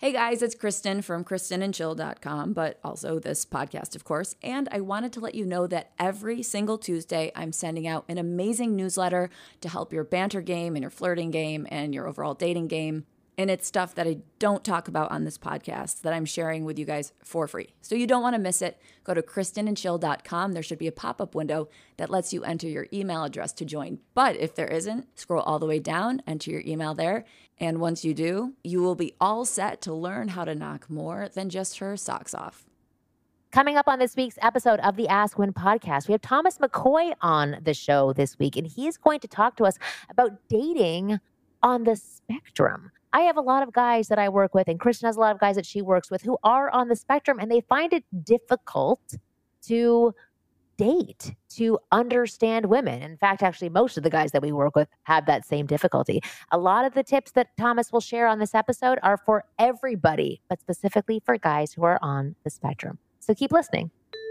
Hey guys, it's Kristen from KristenandChill.com, but also this podcast, of course. And I wanted to let you know that every single Tuesday, I'm sending out an amazing newsletter to help your banter game and your flirting game and your overall dating game. And it's stuff that I don't talk about on this podcast that I'm sharing with you guys for free. So you don't want to miss it. Go to KristenandChill.com. There should be a pop-up window that lets you enter your email address to join. But if there isn't, scroll all the way down, enter your email there. And once you do, you will be all set to learn how to knock more than just her socks off. Coming up on this week's episode of the Ask Women podcast, we have Thomas McCoy on the show this week, and he's going to talk to us about dating on the spectrum. I have a lot of guys that I work with, and Kristen has a lot of guys that she works with who are on the spectrum, and they find it difficult to date, to understand women. In fact, actually, most of the guys that we work with have that same difficulty. A lot of the tips that Thomas will share on this episode are for everybody, but specifically for guys who are on the spectrum. So keep listening.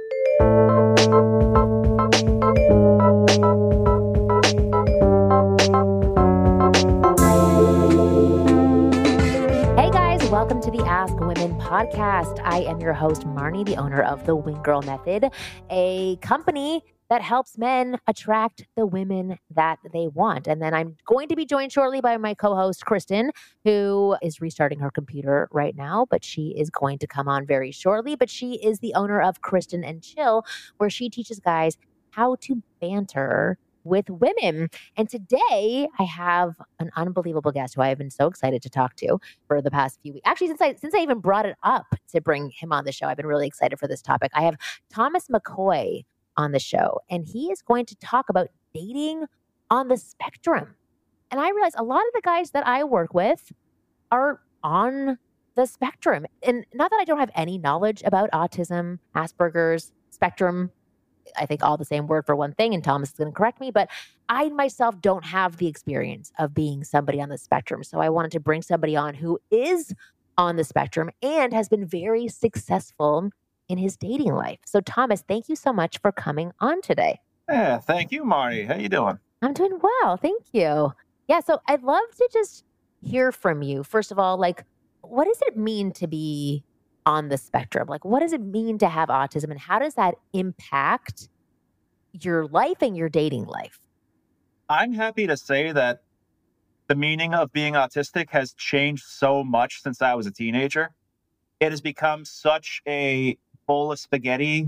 Welcome to the Ask Women podcast. I am your host, Marnie, the owner of the Wing Girl Method, a company that helps men attract the women that they want. And then I'm going to be joined shortly by my co-host, Kristen, who is restarting her computer right now, but she is going to come on very shortly. But she is the owner of Kristen and Chill, where she teaches guys how to banter with women. And today I have an unbelievable guest who I have been so excited to talk to for the past few weeks. Actually, since I even brought it up to bring him on the show, I've been really excited for this topic. I have Thomas McCoy on the show, and he is going to talk about dating on the spectrum. And I realize a lot of the guys that I work with are on the spectrum. And not that I don't have any knowledge about autism, Asperger's, spectrum, I think all the same word for one thing, and Thomas is going to correct me, but I myself don't have the experience of being somebody on the spectrum. So I wanted to bring somebody on who is on the spectrum and has been very successful in his dating life. So Thomas, thank you so much for coming on today. Yeah, thank you, Marty. How you doing? I'm doing well. Thank you. Yeah, so I'd love to just hear from you. First of all, like, what does it mean to be on the spectrum? Like, what does it mean to have autism, and how does that impact your life and your dating life? I'm happy to say that the meaning of being autistic has changed so much since I was a teenager. It has become such a bowl of spaghetti.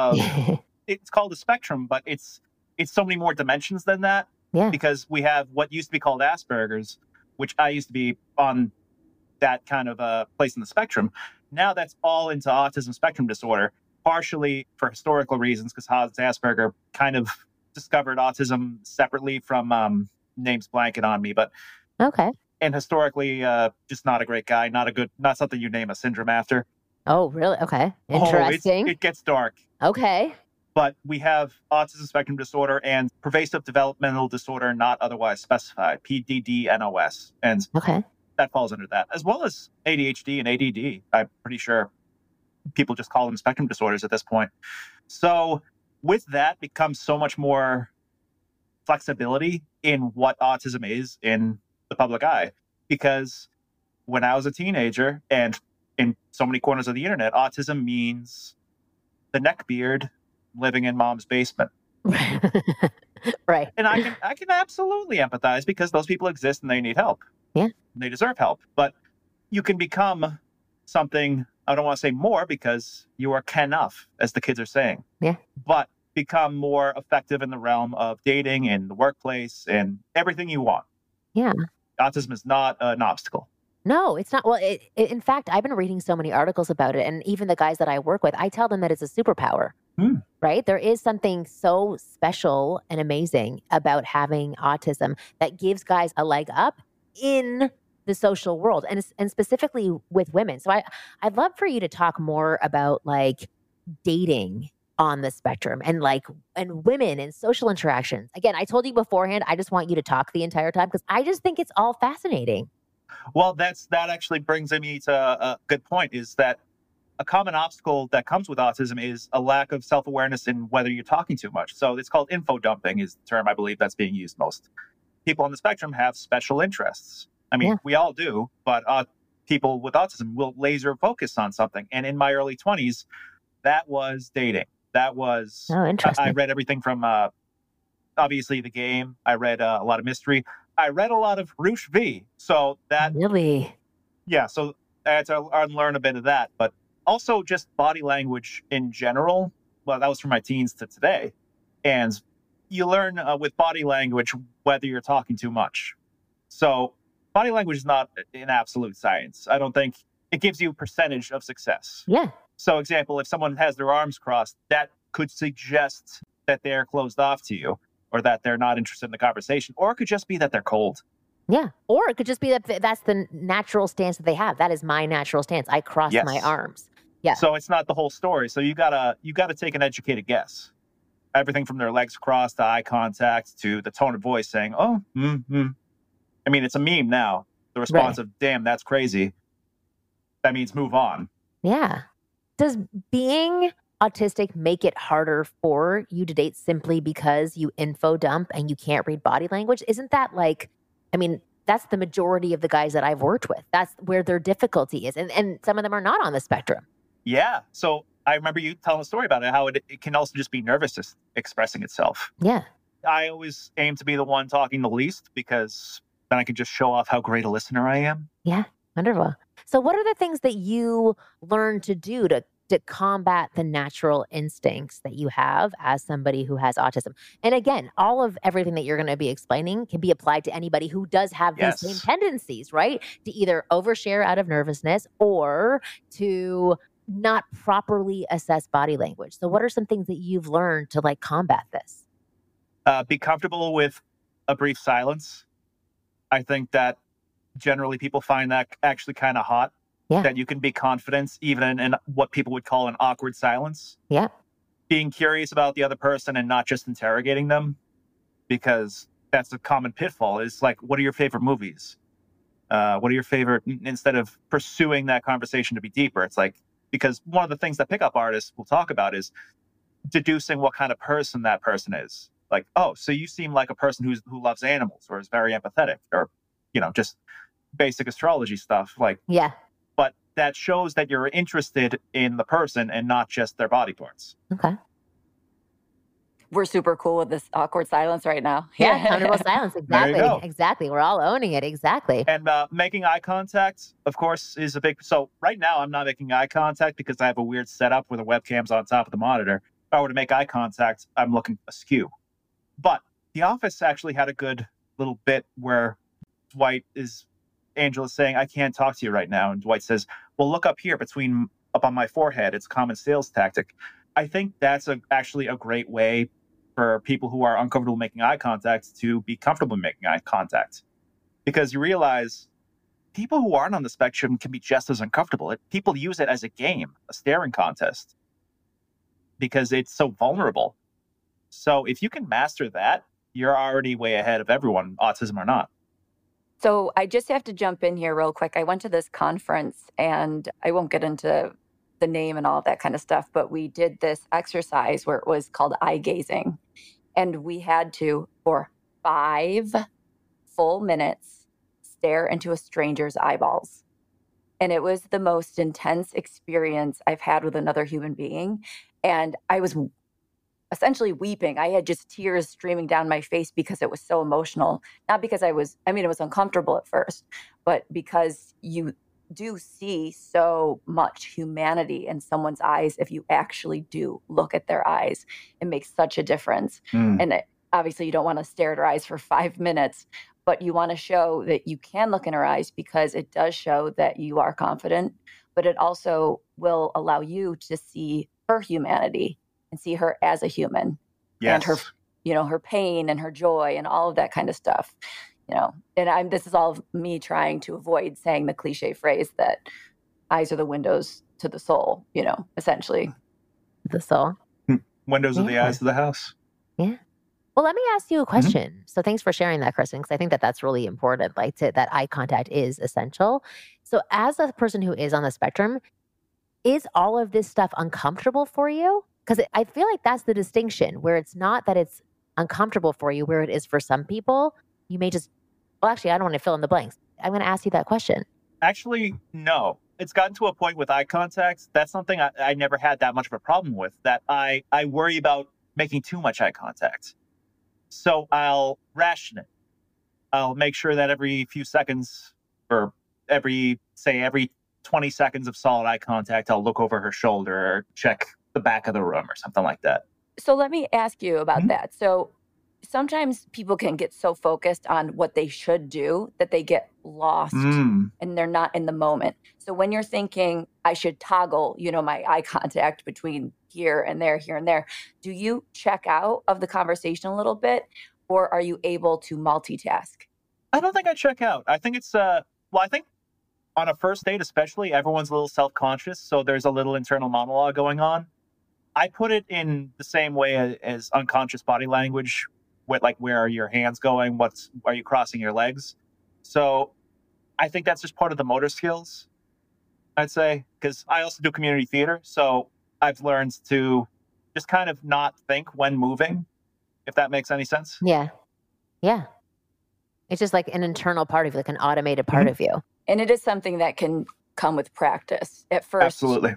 It's called a spectrum, but it's so many more dimensions than that. Yeah. Because we have what used to be called Asperger's, which I used to be on that kind of a place in the spectrum. Now that's all into autism spectrum disorder, partially for historical reasons, because Hans Asperger kind of discovered autism separately from names blanket on me. But okay. And historically, just not a great guy, not something you name a syndrome after. Oh, really? Okay. Interesting. It gets dark. Okay. But we have autism spectrum disorder and pervasive developmental disorder not otherwise specified, PDD-NOS. And okay. That falls under that, as well as ADHD and ADD. I'm pretty sure people just call them spectrum disorders at this point. So with that becomes so much more flexibility in what autism is in the public eye. Because when I was a teenager, and in so many corners of the internet, autism means the neckbeard living in mom's basement. Right. And I can absolutely empathize, because those people exist and they need help. Yeah. And they deserve help. But you can become something, I don't want to say more, because you are enough, as the kids are saying. Yeah. But become more effective in the realm of dating and the workplace and everything you want. Yeah. Autism is not an obstacle. No, it's not. Well, in fact, I've been reading so many articles about it. And even the guys that I work with, I tell them that it's a superpower. Right? There is something so special and amazing about having autism that gives guys a leg up in the social world, and specifically with women. So I'd love for you to talk more about like dating on the spectrum and women and social interactions. Again, I told you beforehand, I just want you to talk the entire time, because I just think it's all fascinating. Well, that actually brings me to a good point, is that a common obstacle that comes with autism is a lack of self-awareness in whether you're talking too much. So it's called info dumping is the term I believe that's being used most. People on the spectrum have special interests. I mean, we all do, but people with autism will laser focus on something. And in my early 20s, that was dating. That was, interesting. I read everything from obviously the game. I read a lot of mystery. I read a lot of Roosh V. So that, Really? yeah, so I had to unlearn a bit of that. But also just body language in general. Well, that was from my teens to today. And you learn with body language whether you're talking too much. So body language is not an absolute science. I don't think it gives you a percentage of success. Yeah. So, example, if someone has their arms crossed, that could suggest that they're closed off to you or that they're not interested in the conversation, or it could just be that they're cold. Yeah. Or it could just be that that's the natural stance that they have. That is my natural stance. I cross my arms. Yeah. So it's not the whole story. So you gotta take an educated guess. Everything from their legs crossed to eye contact to the tone of voice saying, "Oh, I mean, it's a meme now. The response of, "Damn, that's crazy." That means move on. Yeah. Does being autistic make it harder for you to date simply because you info dump and you can't read body language? Isn't that like, I mean, that's the majority of the guys that I've worked with. That's where their difficulty is. And some of them are not on the spectrum. Yeah. So I remember you telling a story about it, how it can also just be nervous expressing itself. Yeah. I always aim to be the one talking the least because then I can just show off how great a listener I am. Yeah. Wonderful. So what are the things that you learn to do to combat the natural instincts that you have as somebody who has autism? And again, all of everything that you're going to be explaining can be applied to anybody who does have these same tendencies, right? To either overshare out of nervousness or to not properly assess body language. So what are some things that you've learned to like combat this? Be comfortable with a brief silence. I think that generally people find that actually kind of hot. Yeah. That you can be confident even in what people would call an awkward silence. Yeah. Being curious about the other person and not just interrogating them, because that's a common pitfall. Is like, what are your favorite movies? What are your favorite, instead of pursuing that conversation to be deeper, it's like, because one of the things that pickup artists will talk about is deducing what kind of person that person is. Like, oh, so you seem like a person who loves animals or is very empathetic, or, just basic astrology stuff. Like, yeah. But that shows that you're interested in the person and not just their body parts. Okay. We're super cool with this awkward silence right now. Yeah, comfortable silence. Exactly. There you go. Exactly. We're all owning it. Exactly. And making eye contact, of course, is a big... So right now, I'm not making eye contact because I have a weird setup where the webcam's on top of the monitor. If I were to make eye contact, I'm looking askew. But The Office actually had a good little bit where Angela's saying, "I can't talk to you right now." And Dwight says, "Well, look up here up on my forehead. It's a common sales tactic." I think that's actually a great way for people who are uncomfortable making eye contact to be comfortable making eye contact. Because you realize people who aren't on the spectrum can be just as uncomfortable. People use it as a game, a staring contest, because it's so vulnerable. So if you can master that, you're already way ahead of everyone, autism or not. So I just have to jump in here real quick. I went to this conference, and I won't get into the name and all of that kind of stuff, but we did this exercise where it was called eye gazing. And we had to, for 5 full minutes, stare into a stranger's eyeballs. And it was the most intense experience I've had with another human being. And I was essentially weeping. I had just tears streaming down my face because it was so emotional. Not because it was uncomfortable at first, but because you do see so much humanity in someone's eyes. If you actually do look at their eyes, it makes such a difference. And obviously you don't want to stare at her eyes for 5 minutes, but you want to show that you can look in her eyes, because it does show that you are confident, but it also will allow you to see her humanity and see her as a human. Yes. And her, her pain and her joy and all of that kind of stuff. And this is all of me trying to avoid saying the cliche phrase that eyes are the windows to the soul, essentially. The soul. Windows are the eyes of the house. Yeah. Well, let me ask you a question. Mm-hmm. So thanks for sharing that, Kristen, because I think that that's really important. That eye contact is essential. So as a person who is on the spectrum, is all of this stuff uncomfortable for you? Because I feel like that's the distinction, where it's not that it's uncomfortable for you, where it is for some people. You may just, well, actually, I don't want to fill in the blanks. I'm going to ask you that question. Actually, no. It's gotten to a point with eye contact. That's something I never had that much of a problem with, that I worry about making too much eye contact. So I'll ration it. I'll make sure that every few seconds, or every 20 seconds of solid eye contact, I'll look over her shoulder or check the back of the room or something like that. So let me ask you about Mhm. that. So sometimes people can get so focused on what they should do that they get lost Mm. and they're not in the moment. So when you're thinking, I should toggle, my eye contact between here and there, do you check out of the conversation a little bit, or are you able to multitask? I don't think I check out. I think it's I think on a first date especially, everyone's a little self-conscious, so there's a little internal monologue going on. I put it in the same way as unconscious body language, with like, where are your hands going? Are you crossing your legs? So I think that's just part of the motor skills, I'd say, because I also do community theater. So I've learned to just kind of not think when moving, if that makes any sense. Yeah. Yeah. It's just like an internal part of you, like an automated part Mhm. of you. And it is something that can come with practice. At first, Absolutely.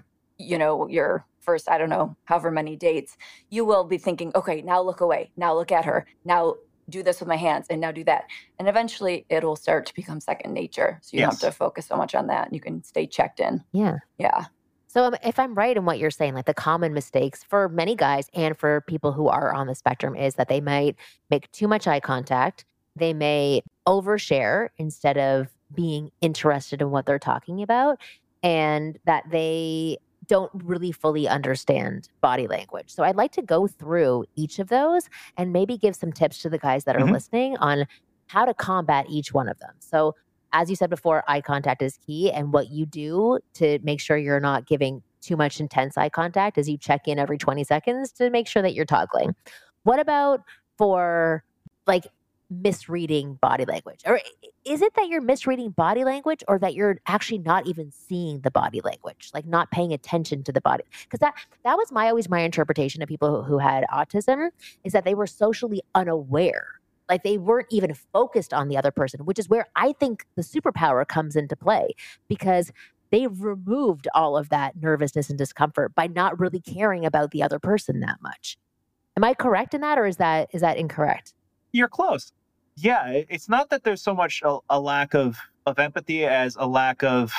your first, I don't know, however many dates, you will be thinking, okay, now look away. Now look at her. Now do this with my hands, and now do that. And eventually it'll start to become second nature. So you don't Yes. have to focus so much on that, and you can stay checked in. Yeah. Yeah. So if I'm right in what you're saying, like the common mistakes for many guys and for people who are on the spectrum is that they might make too much eye contact. They may overshare instead of being interested in what they're talking about, and that they don't really fully understand body language. So I'd like to go through each of those and maybe give some tips to the guys that are Mhm. listening on how to combat each one of them. So as you said before, eye contact is key. And what you do to make sure you're not giving too much intense eye contact is you check in every 20 seconds to make sure that you're toggling. What about for like misreading body language? Or is it that you're misreading body language, or that you're actually not even seeing the body language, like not paying attention to the body? Because that was always my interpretation of people who had autism, is that they were socially unaware. Like they weren't even focused on the other person, which is where I think the superpower comes into play, because they removed all of that nervousness and discomfort by not really caring about the other person that much. Am I correct in that, or is that incorrect? You're close. Yeah, it's not that there's so much a lack of empathy as a lack of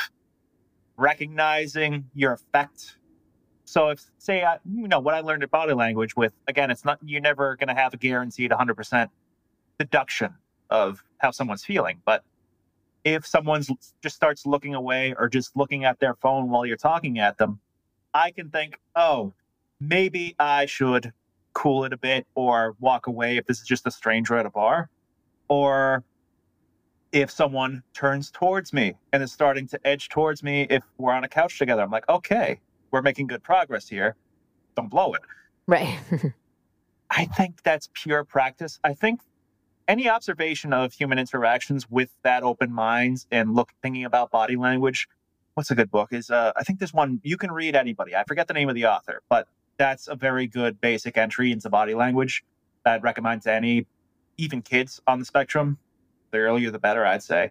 recognizing your effect. So if, say, what I learned at body language with, again, it's not, you're never going to have a guaranteed 100% deduction of how someone's feeling. But if someone's just starts looking away or just looking at their phone while you're talking at them, I can think, oh, maybe I should cool it a bit or walk away if this is just a stranger at a bar. Or if someone turns towards me and is starting to edge towards me, if we're on a couch together, I'm like, okay, we're making good progress here. Don't blow it. Right. I think that's pure practice. I think any observation of human interactions with that open mind and thinking about body language, what's a good book is, I think there's one you can read, anybody. I forget the name of the author, but that's a very good basic entry into body language that I'd recommend to any, even kids on the spectrum. The earlier, the better, I'd say.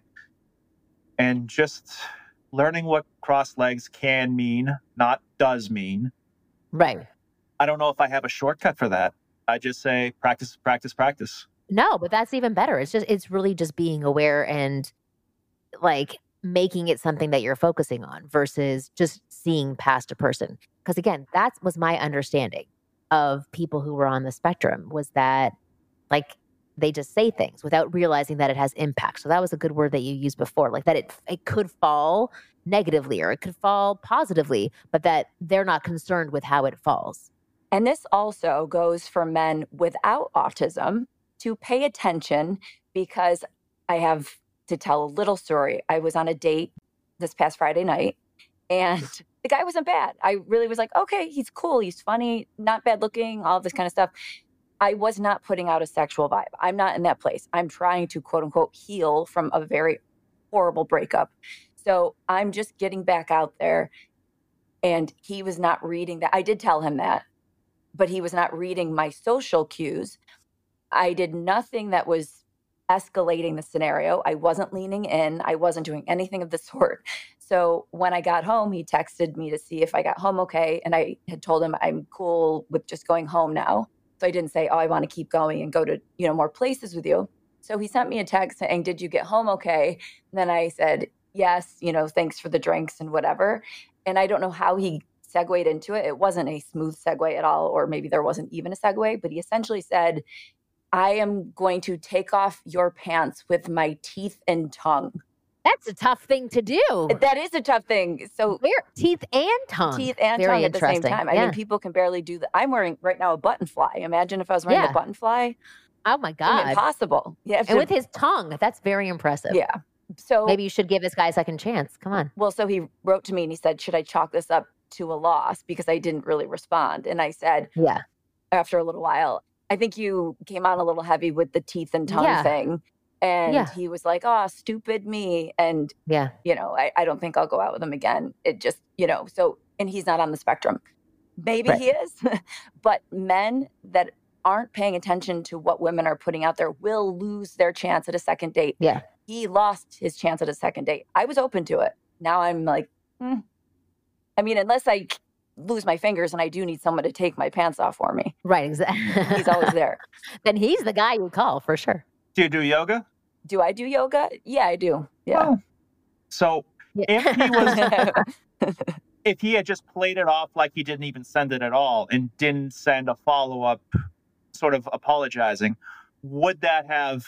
And just learning what crossed legs can mean, not does mean. Right. I don't know if I have a shortcut for that. I just say practice, practice, practice. No, but that's even better. It's really just being aware and like making it something that you're focusing on versus just seeing past a person. Because again, that was my understanding of people who were on the spectrum, was that like they just say things without realizing that it has impact. So that was a good word that you used before, like that it could fall negatively or it could fall positively, but that they're not concerned with how it falls. And this also goes for men without autism to pay attention, because I have to tell a little story. I was on a date this past Friday night, and the guy wasn't bad. I really was like, okay, he's cool, he's funny, not bad looking, all of this kind of stuff. I was not putting out a sexual vibe. I'm not in that place. I'm trying to, quote unquote, heal from a very horrible breakup. So I'm just getting back out there, and he was not reading that. I did tell him that, but he was not reading my social cues. I did nothing that was escalating the scenario. I wasn't leaning in. I wasn't doing anything of the sort. So when I got home, he texted me to see if I got home okay. And I had told him I'm cool with just going home now. So I didn't say, oh, I want to keep going and go to, more places with you. So he sent me a text saying, did you get home okay? And then I said, yes, thanks for the drinks and whatever. And I don't know how he segued into it. It wasn't a smooth segue at all, or maybe there wasn't even a segue, but he essentially said, I am going to take off your pants with my teeth and tongue. That's a tough thing to do. That is a tough thing. So teeth and tongue. Teeth and Very tongue at the same interesting. time. I mean, people can barely do that. I'm wearing right now a button fly. Imagine if I was wearing a button fly. Oh my God. Impossible. Yeah. And with his tongue, that's very impressive. Yeah. So maybe you should give this guy a second chance. Come on. Well, so he wrote to me and he said, should I chalk this up to a loss? Because I didn't really respond. And I said, yeah, after a little while, I think you came on a little heavy with the teeth and tongue thing. And he was like, oh, stupid me. And, I don't think I'll go out with him again. It just, so, and he's not on the spectrum. Maybe he is, but men that aren't paying attention to what women are putting out there will lose their chance at a second date. Yeah. He lost his chance at a second date. I was open to it. Now I'm like, I mean, unless I lose my fingers and I do need someone to take my pants off for me. Right, exactly. He's always there. Then he's the guy you call for sure. Do you do yoga? Do I do yoga? Yeah, I do. Yeah. Oh. So if he had just played it off like he didn't even send it at all and didn't send a follow-up sort of apologizing, would that have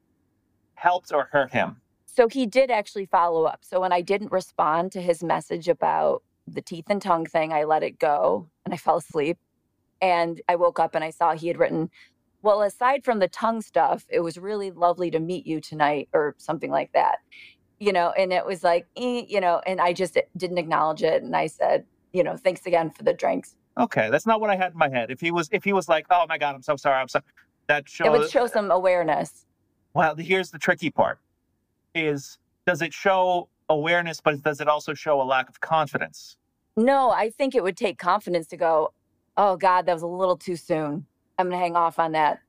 helped or hurt him? So he did actually follow up. So when I didn't respond to his message about the teeth and tongue thing, I let it go and I fell asleep. And I woke up and I saw he had written, well, aside from the tongue stuff, it was really lovely to meet you tonight, or something like that. And it was like, and I just didn't acknowledge it. And I said, thanks again for the drinks. Okay. That's not what I had in my head. If he was like, oh my God, I'm so sorry. It would show some awareness. Well, here's the tricky part is, does it show awareness, but does it also show a lack of confidence? No, I think it would take confidence to go, oh God, that was a little too soon. I'm going to hang off on that,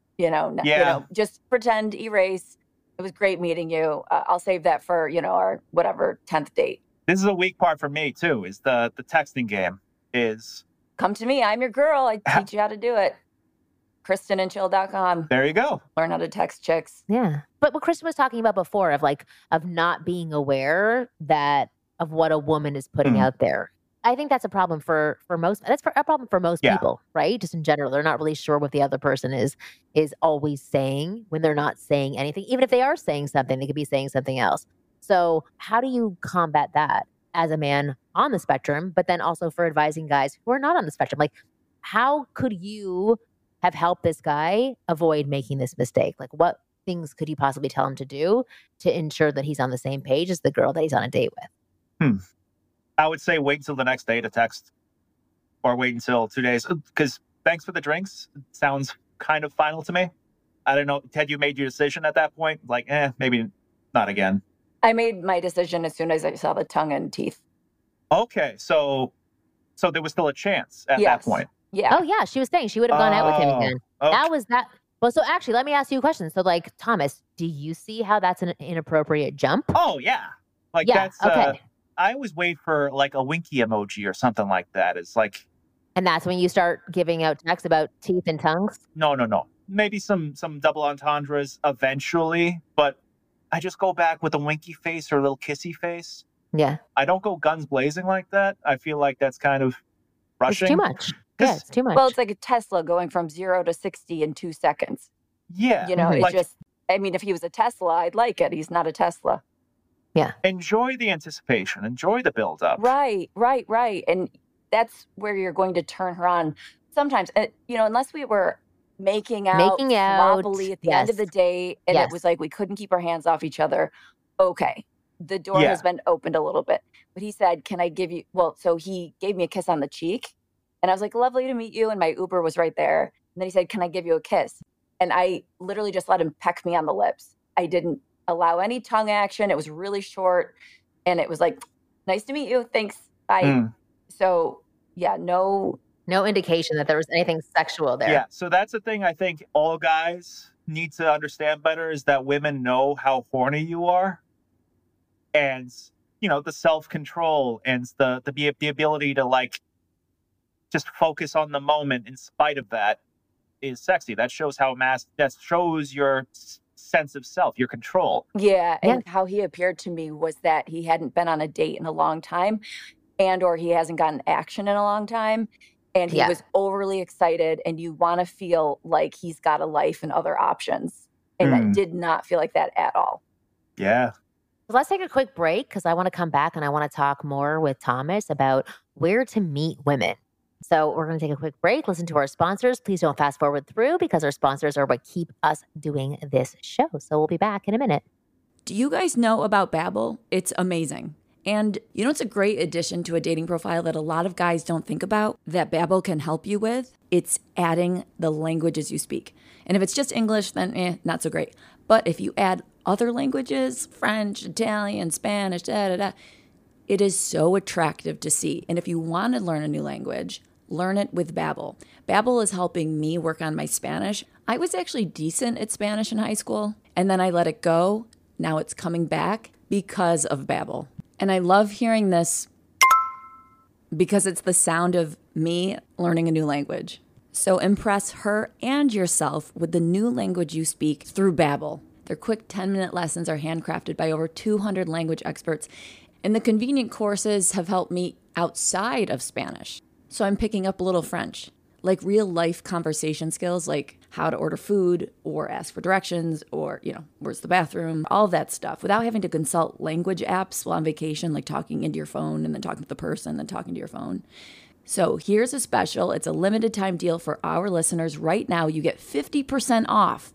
just pretend, erase. It was great meeting you. I'll save that for, our whatever 10th date. This is a weak part for me too, is the texting game is. Come to me. I'm your girl. I teach you how to do it. KristenandChill.com. There you go. Learn how to text chicks. Yeah. But what Kristen was talking about before of not being aware of what a woman is putting out there. I think that's a problem for most. That's a problem for most people, right? Just in general, they're not really sure what the other person is always saying when they're not saying anything. Even if they are saying something, they could be saying something else. So how do you combat that as a man on the spectrum, but then also for advising guys who are not on the spectrum? Like, how could you have helped this guy avoid making this mistake? Like, what things could you possibly tell him to do to ensure that he's on the same page as the girl that he's on a date with? I would say wait until the next day to text, or wait until 2 days, because thanks for the drinks sounds kind of final to me. I don't know. Had you made your decision at that point? Like, maybe not again. I made my decision as soon as I saw the tongue and teeth. Okay. So there was still a chance at that point. Yeah. Oh yeah. She was saying she would have gone out with him again. Okay. That was that. Well, so actually, let me ask you a question. So like, Thomas, do you see how that's an inappropriate jump? Oh yeah. Like that's, okay. I always wait for like a winky emoji or something like that. It's like, and that's when you start giving out texts about teeth and tongues? No. Maybe some double entendres eventually, but I just go back with a winky face or a little kissy face. Yeah. I don't go guns blazing like that. I feel like that's kind of rushing. It's too much. Yeah, it's too much. Well, it's like a Tesla going from 0 to 60 in 2 seconds. Yeah. It's just, I mean, if he was a Tesla, I'd like it. He's not a Tesla. Yeah. Enjoy the anticipation. Enjoy the build-up. Right. And that's where you're going to turn her on. Sometimes, unless we were making out sloppily at the end of the day, and it was like we couldn't keep our hands off each other. Okay. The door has been opened a little bit. But he said, can I give you, so he gave me a kiss on the cheek. And I was like, lovely to meet you. And my Uber was right there. And then he said, can I give you a kiss? And I literally just let him peck me on the lips. I didn't allow any tongue action. It was really short. And it was like, nice to meet you. Thanks. Bye. So yeah, no indication that there was anything sexual there. Yeah. So that's the thing. I think all guys need to understand better is that women know how horny you are, and the self-control and the ability to like just focus on the moment in spite of that is sexy. That shows that shows your sense of self, your control. Yeah, and how he appeared to me was that he hadn't been on a date in a long time, or he hasn't gotten action in a long time, and he was overly excited, and you want to feel like he's got a life and other options, and that did not feel like that at all. Yeah. Let's take a quick break because I want to come back and I want to talk more with Thomas about where to meet women. So we're going to take a quick break, listen to our sponsors. Please don't fast forward through because our sponsors are what keep us doing this show. So we'll be back in a minute. Do you guys know about Babbel? It's amazing. And it's a great addition to a dating profile that a lot of guys don't think about that Babbel can help you with. It's adding the languages you speak. And if it's just English, then not so great. But if you add other languages, French, Italian, Spanish, it is so attractive to see. And if you want to learn a new language, learn it with Babbel. Babbel is helping me work on my Spanish. I was actually decent at Spanish in high school, and then I let it go. Now it's coming back because of Babbel. And I love hearing this because it's the sound of me learning a new language. So impress her and yourself with the new language you speak through Babbel. Their quick 10-minute lessons are handcrafted by over 200 language experts, and the convenient courses have helped me outside of Spanish. So I'm picking up a little French, like real life conversation skills, like how to order food or ask for directions or, where's the bathroom, all that stuff without having to consult language apps while on vacation, like talking into your phone and then talking to the person, then talking to your phone. So here's a special. It's a limited time deal for our listeners. Right now, you get 50% off,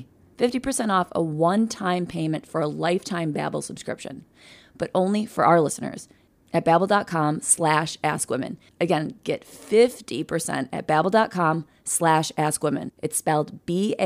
50% off a one-time payment for a lifetime Babbel subscription, but only for our listeners at babbel.com/askwomen. Again, get 50% at babbel.com/askwomen. It's spelled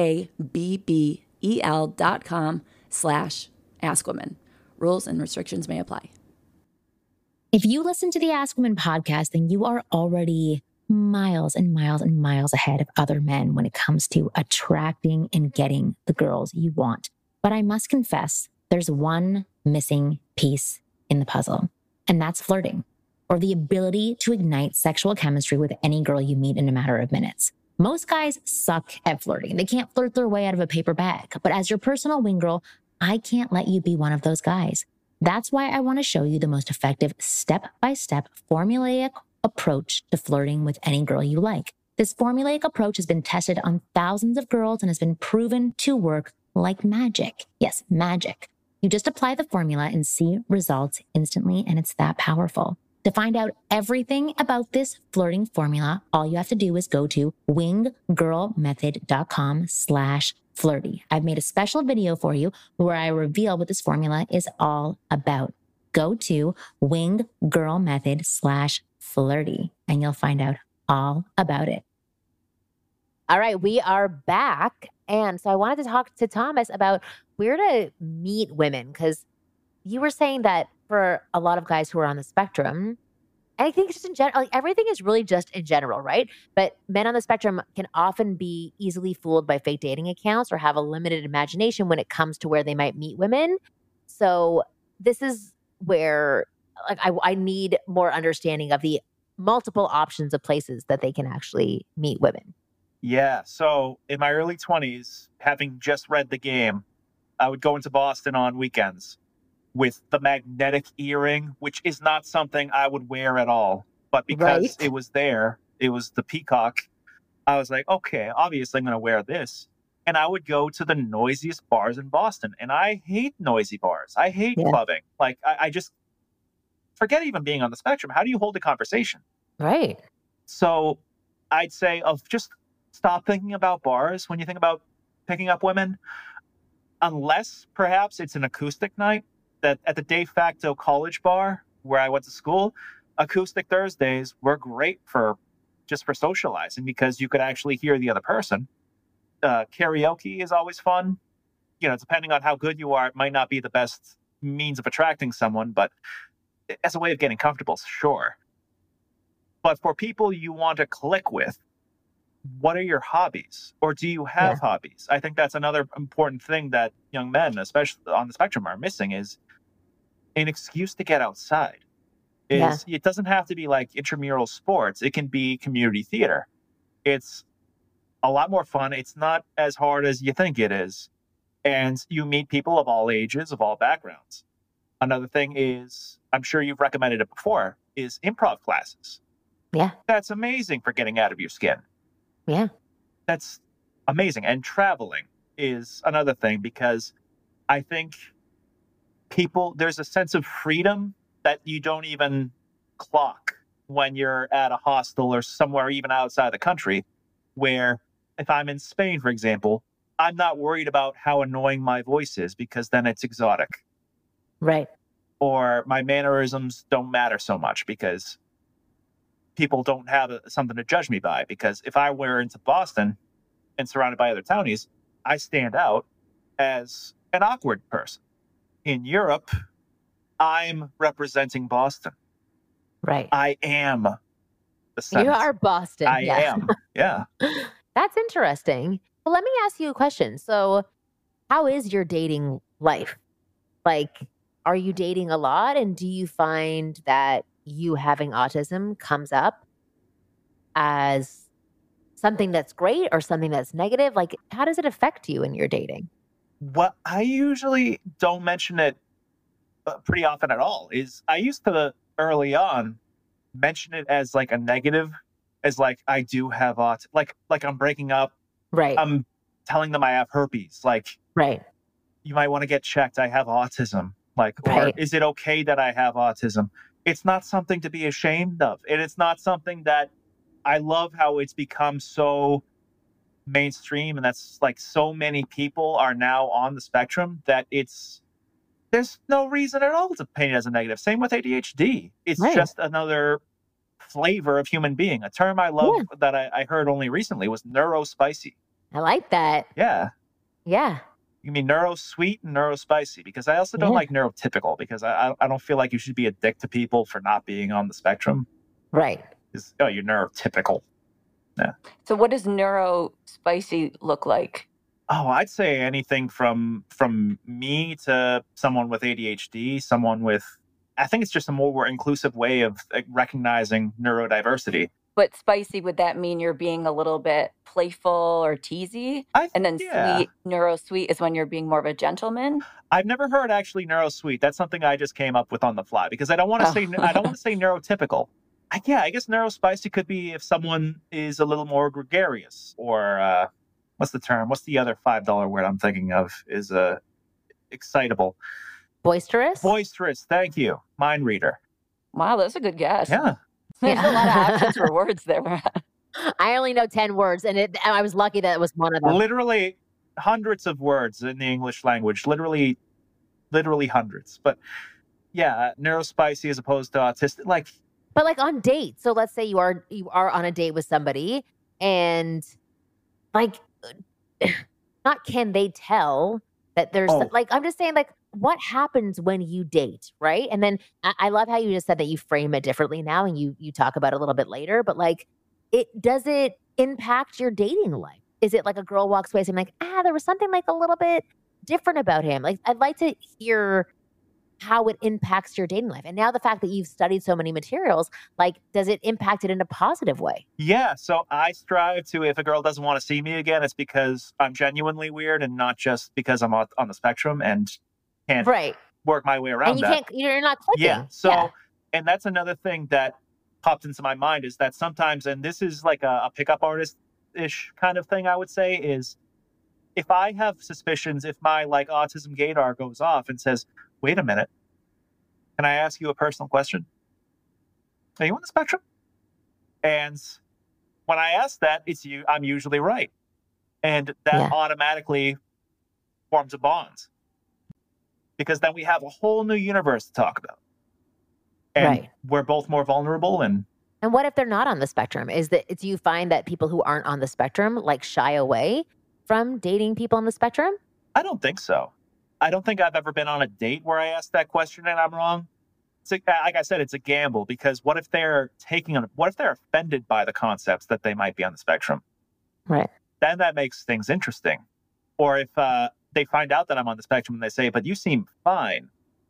BABBEL.com/askwomen. Rules and restrictions may apply. If you listen to the Ask Women podcast, then you are already miles and miles and miles ahead of other men when it comes to attracting and getting the girls you want. But I must confess, there's one missing piece in the puzzle. And that's flirting, or the ability to ignite sexual chemistry with any girl you meet in a matter of minutes. Most guys suck at flirting. They can't flirt their way out of a paper bag. But as your personal wing girl, I can't let you be one of those guys. That's why I want to show you the most effective step-by-step formulaic approach to flirting with any girl you like. This formulaic approach has been tested on thousands of girls and has been proven to work like magic. Yes, magic. You just apply the formula and see results instantly, and it's that powerful. To find out everything about this flirting formula, all you have to do is go to winggirlmethod.com/flirty. I've made a special video for you where I reveal what this formula is all about. Go to winggirlmethod/flirty and you'll find out all about it. All right, we are back. And so I wanted to talk to Thomas about where to meet women, because you were saying that for a lot of guys who are on the spectrum, and I think just in general, like everything is really just in general, right? But men on the spectrum can often be easily fooled by fake dating accounts or have a limited imagination when it comes to where they might meet women. So this is where I need more understanding of the multiple options of places that they can actually meet women. Yeah. So in my early 20s, having just read The Game, I would go into Boston on weekends with the magnetic earring, which is not something I would wear at all. But because it was there, it was the peacock, I was like, okay, obviously I'm going to wear this. And I would go to the noisiest bars in Boston. And I hate noisy bars. I hate clubbing. Like, I just forget even being on the spectrum. How do you hold a conversation? Right. So I'd say just stop thinking about bars when you think about picking up women, unless perhaps it's an acoustic night. That at the de facto college bar where I went to school, acoustic Thursdays were great for socializing because you could actually hear the other person. Karaoke is always fun. Depending on how good you are, it might not be the best means of attracting someone, but as a way of getting comfortable, sure. But for people you want to click with, what are your hobbies? Or do you have hobbies? I think that's another important thing that young men, especially on the spectrum, are missing is an excuse to get outside. It doesn't have to be like intramural sports. It can be community theater. It's a lot more fun. It's not as hard as you think it is. And you meet people of all ages, of all backgrounds. Another thing is, I'm sure you've recommended it before, is improv classes. Yeah. That's amazing for getting out of your skin. Yeah. That's amazing. And traveling is another thing, because I think there's a sense of freedom that you don't even clock when you're at a hostel or somewhere even outside the country, where if I'm in Spain, for example, I'm not worried about how annoying my voice is, because then it's exotic. Right. Or my mannerisms don't matter so much because people don't have something to judge me by. Because if I were into Boston and surrounded by other townies, I stand out as an awkward person. In Europe, I'm representing Boston. Right. I am the Senate. You are Boston. I am. Yeah. That's interesting. Well, let me ask you a question. So, how is your dating life? Like, are you dating a lot? And do you find that you having autism comes up as something that's great or something that's negative? Like, how does it affect you in your dating? What I usually don't mention it pretty often at all is I used to early on mention it as like a negative, as like I do have autism, like I'm breaking up. Right. I'm telling them I have herpes. Like, right. You might want to get checked. I have autism. Like, Right. Or is it okay that I have autism? It's not something to be ashamed of. And it's not something that I love how it's become so mainstream, and that's like so many people are now on the spectrum that there's no reason at all to paint it as a negative. Same with ADHD. It's Right. just another flavor of human being. A term I love that I heard only recently was neurospicy. I like that. Yeah. Yeah. You mean neuro-sweet and neurospicy, because I also don't like neurotypical, because I don't feel like you should be a dick to people for not being on the spectrum. Right. You're neurotypical. Yeah. So what does neurospicy look like? Oh, I'd say anything from me to someone with ADHD, someone with, I think it's just a more inclusive way of recognizing neurodiversity. But spicy, would that mean you're being a little bit playful or teasy? And then sweet, neuro-sweet is when you're being more of a gentleman? I've never heard actually neuro-sweet. That's something I just came up with on the fly, because I don't want to say neurotypical. I guess neurospicy could be if someone is a little more gregarious, or what's the term? What's the other $5 word I'm thinking of? Is excitable. Boisterous? Boisterous. Thank you. Mind reader. Wow, that's a good guess. Yeah. There's a lot of options for words there. I only know 10 words, and I was lucky that it was one of them. Literally hundreds of words in the English language. Literally hundreds. But yeah, neurospicy as opposed to autistic. But like on dates. So let's say you are on a date with somebody, and like, not can they tell that there's like, I'm just saying, like, what happens when you date, right? And then I love how you just said that you frame it differently now, and you talk about it a little bit later, but like, does it impact your dating life? Is it like a girl walks away saying like, there was something like a little bit different about him? Like, I'd like to hear how it impacts your dating life. And now the fact that you've studied so many materials, like, does it impact it in a positive way? Yeah. So I strive to, if a girl doesn't want to see me again, it's because I'm genuinely weird, and not just because I'm on the spectrum and can't work my way around and you're not clicking. Yeah. So, and that's another thing that popped into my mind, is that sometimes, and this is like a pickup artist-ish kind of thing, I would say, is if I have suspicions, if my like autism gaydar goes off and says, wait a minute, can I ask you a personal question? Are you on the spectrum? And when I ask that, I'm usually right. And that automatically forms a bond, because then we have a whole new universe to talk about. And we're both more vulnerable. And what if they're not on the spectrum? Do you find that people who aren't on the spectrum like shy away from dating people on the spectrum? I don't think so. I don't think I've ever been on a date where I asked that question and I'm wrong. Like I said, it's a gamble, because what if they're offended by the concepts that they might be on the spectrum? Right. then that makes things interesting. Or if they find out that I'm on the spectrum and they say, but you seem fine.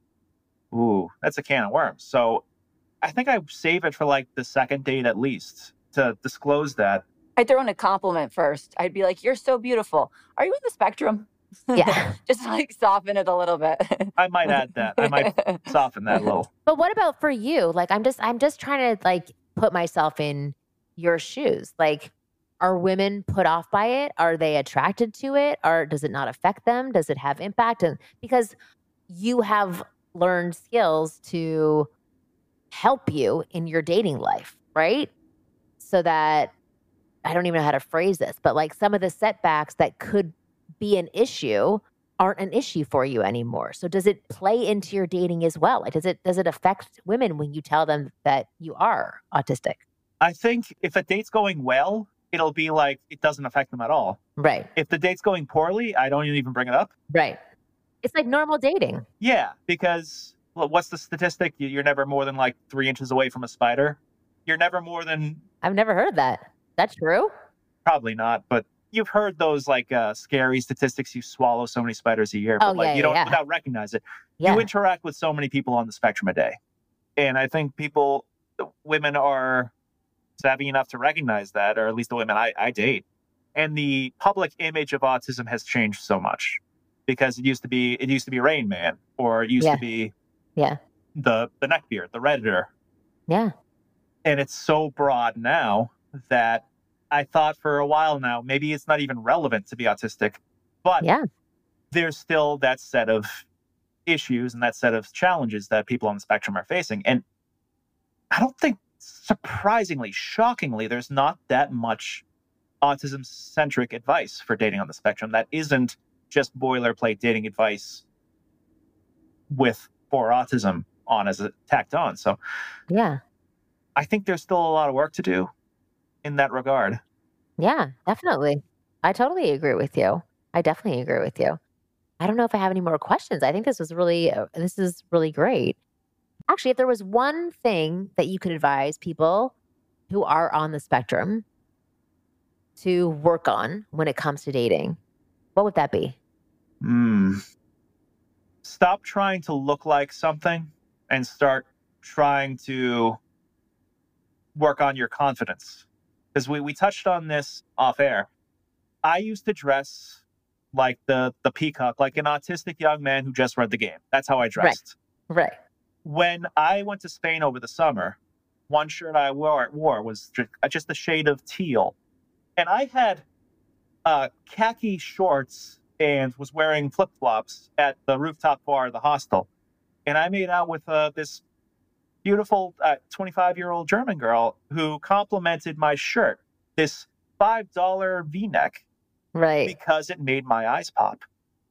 Ooh, that's a can of worms. So I think I save it for like the second date at least to disclose that. I'd throw in a compliment first. I'd be like, you're so beautiful. Are you on the spectrum? Yeah. Just like soften it a little bit. I might add that. I might soften that a little. But what about for you? Like, I'm just trying to like put myself in your shoes. Like, are women put off by it? Are they attracted to it? Or does it not affect them? Does it have impact? And because you have learned skills to help you in your dating life, right? So that I don't even know how to phrase this, but like some of the setbacks that could be an issue aren't an issue for you anymore. So does it play into your dating as well? Like does it affect women when you tell them that you are autistic? I think if a date's going well, it'll be like it doesn't affect them at all. Right. If the date's going poorly, I don't even bring it up. Right. It's like normal dating. Yeah, because what's the statistic? You're never more than like 3 inches away from a spider. You're never more than... I've never heard that. That's true? Probably not, but you've heard those like scary statistics. You swallow so many spiders a year, Oh, but like, yeah, you don't yeah. without recognize it. Yeah. You interact with so many people on the spectrum a day. And I think women are savvy enough to recognize that, or at least the women I date. And the public image of autism has changed so much because it used to be Rain Man, or it used to be the neckbeard, the Redditor. Yeah. And it's so broad now that I thought for a while now, maybe it's not even relevant to be autistic, but there's still that set of issues and that set of challenges that people on the spectrum are facing. And I don't think, surprisingly, shockingly, there's not that much autism-centric advice for dating on the spectrum that isn't just boilerplate dating advice for autism on as a tacked on. So yeah, I think there's still a lot of work to do in that regard. Yeah, definitely. I totally agree with you. I definitely agree with you. I don't know if I have any more questions. I think this is really great. Actually, if there was one thing that you could advise people who are on the spectrum to work on when it comes to dating, what would that be? Stop trying to look like something and start trying to work on your confidence. Because we touched on this off air. I used to dress like the peacock, like an autistic young man who just read the game. That's how I dressed. Right. When I went to Spain over the summer, one shirt I wore was just a shade of teal. And I had khaki shorts and was wearing flip-flops at the rooftop bar of the hostel. And I made out with this beautiful 25-year-old German girl who complimented my shirt, this $5 V-neck, right, because it made my eyes pop.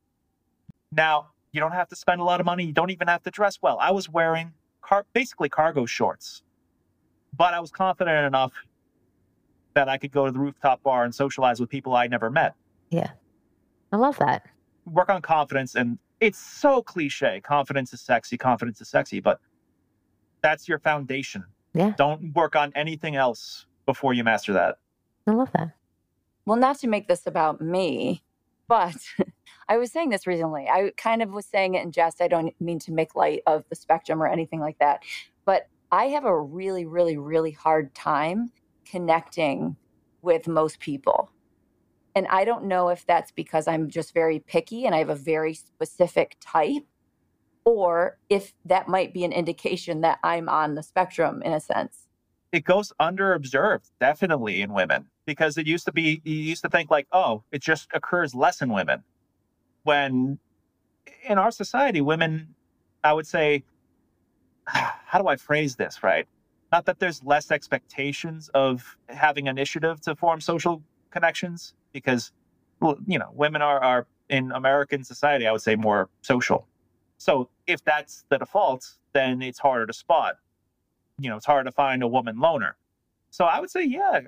Now, you don't have to spend a lot of money. You don't even have to dress well. I was wearing basically cargo shorts, but I was confident enough that I could go to the rooftop bar and socialize with people I never met. Yeah. I love that. Work on confidence. And it's so cliche. Confidence is sexy, but that's your foundation. Yeah. Don't work on anything else before you master that. I love that. Well, not to make this about me, but I was saying this recently. I kind of was saying it in jest. I don't mean to make light of the spectrum or anything like that. But I have a really, really, really hard time connecting with most people. And I don't know if that's because I'm just very picky and I have a very specific type, or if that might be an indication that I'm on the spectrum in a sense. It goes underobserved, definitely, in women, because you used to think like, oh, it just occurs less in women. When in our society, women, I would say, how do I phrase this right? Not that there's less expectations of having initiative to form social connections, because, women are in American society, I would say, more social. So if that's the default, then it's harder to spot. It's harder to find a woman loner. So I would say,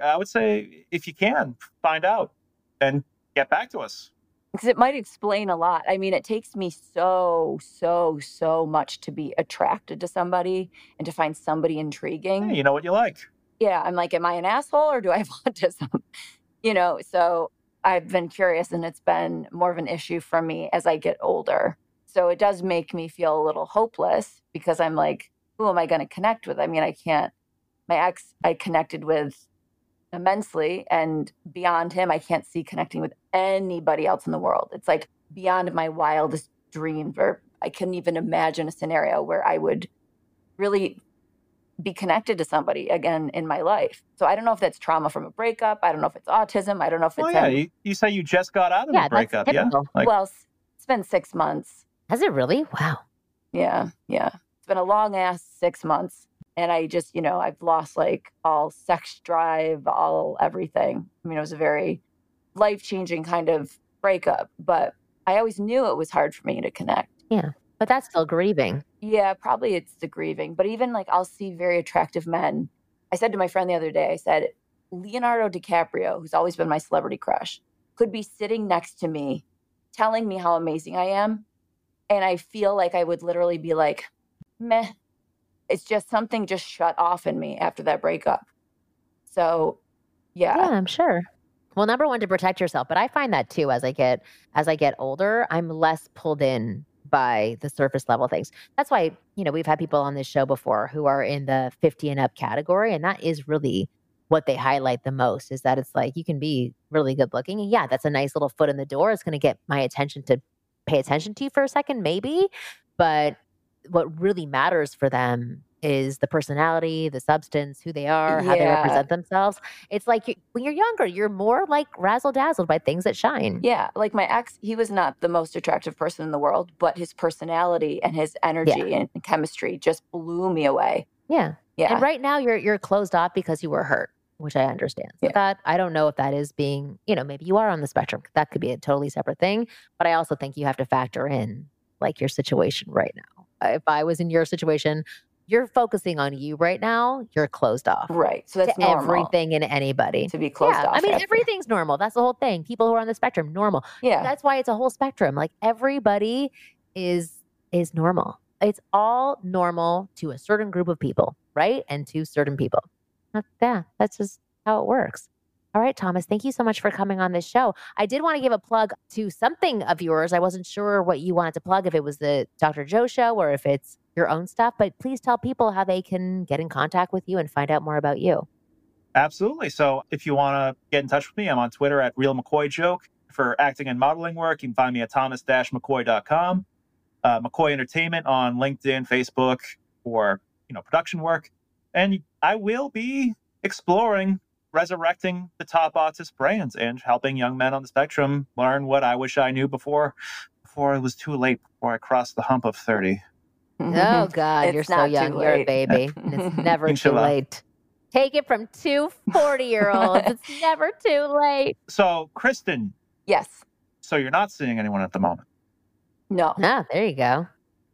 if you can, find out and get back to us. Because it might explain a lot. I mean, it takes me so much to be attracted to somebody and to find somebody intriguing. Hey, you know what you like. Yeah, I'm like, am I an asshole or do I have autism? So I've been curious, and it's been more of an issue for me as I get older. So it does make me feel a little hopeless because I'm like, who am I going to connect with? I mean, I can't. My ex, I connected with immensely, and beyond him, I can't see connecting with anybody else in the world. It's like beyond my wildest dreams, or I couldn't even imagine a scenario where I would really be connected to somebody again in my life. So I don't know if that's trauma from a breakup. I don't know if it's autism. I don't know if it's... You say you just got out of a breakup. Yeah. Well, it's been 6 months. Has it really? Wow. Yeah. It's been a long ass 6 months. And I just, I've lost like all sex drive, all everything. I mean, it was a very life-changing kind of breakup, but I always knew it was hard for me to connect. Yeah. But that's still grieving. Yeah, probably it's the grieving. But even like I'll see very attractive men. I said to my friend the other day, I said, Leonardo DiCaprio, who's always been my celebrity crush, could be sitting next to me telling me how amazing I am. And I feel like I would literally be like, meh. It's just something just shut off in me after that breakup. So, yeah. Yeah, I'm sure. Well, number one, to protect yourself. But I find that too, as I get older, I'm less pulled in by the surface level things. That's why, we've had people on this show before who are in the 50 and up category. And that is really what they highlight the most, is that it's like, you can be really good looking. And yeah, that's a nice little foot in the door. It's going to get my attention to pay attention to you for a second, maybe. But what really matters for them is the personality, the substance, who they are, how they represent themselves. It's like when you're younger, you're more like razzle-dazzled by things that shine. Yeah. Like my ex, he was not the most attractive person in the world, but his personality and his energy and chemistry just blew me away. Yeah. And right now you're closed off because you were hurt, which I understand. So that, I don't know if that is being, maybe you are on the spectrum. That could be a totally separate thing. But I also think you have to factor in like your situation right now. If I was in your situation, you're focusing on you right now, you're closed off. Right. So that's to normal. Everything and anybody. To be closed off. I mean, everything's normal. That's the whole thing. People who are on the spectrum, normal. Yeah. That's why it's a whole spectrum. Like everybody is normal. It's all normal to a certain group of people, right? And to certain people. That's just how it works. All right, Thomas, thank you so much for coming on this show. I did want to give a plug to something of yours. I wasn't sure what you wanted to plug, if it was the Dr. Joe show or if it's your own stuff, but please tell people how they can get in contact with you and find out more about you. Absolutely. So if you want to get in touch with me, I'm on Twitter at Real McCoy Joke. For acting and modeling work, you can find me at thomas-mccoy.com. McCoy Entertainment on LinkedIn, Facebook, for production work. And I will be exploring resurrecting the top autist brands and helping young men on the spectrum learn what I wish I knew before it was too late, before I crossed the hump of 30. Oh, God, you're so young. You're a baby. And it's never too late. Take it from two 40-year-olds. It's never too late. So, Kristen. Yes. So you're not seeing anyone at the moment? No. Ah, there you go.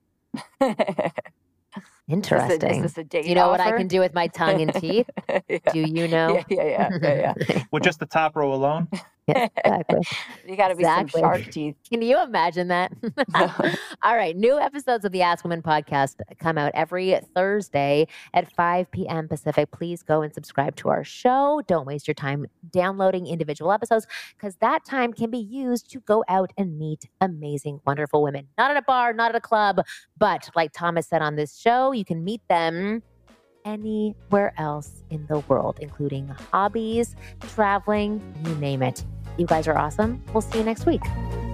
Interesting. Is this a date Do you know offer? what I can do with my tongue and teeth? Do you know? Yeah. With just the top row alone? Yeah, exactly. You got to be some shark teeth. Can you imagine that? All right. New episodes of the Ask Women podcast come out every Thursday at 5 p.m. Pacific. Please go and subscribe to our show. Don't waste your time downloading individual episodes, because that time can be used to go out and meet amazing, wonderful women. Not at a bar, not at a club, but like Thomas said on this show, you can meet them anywhere else in the world, including hobbies, traveling, you name it. You guys are awesome. We'll see you next week.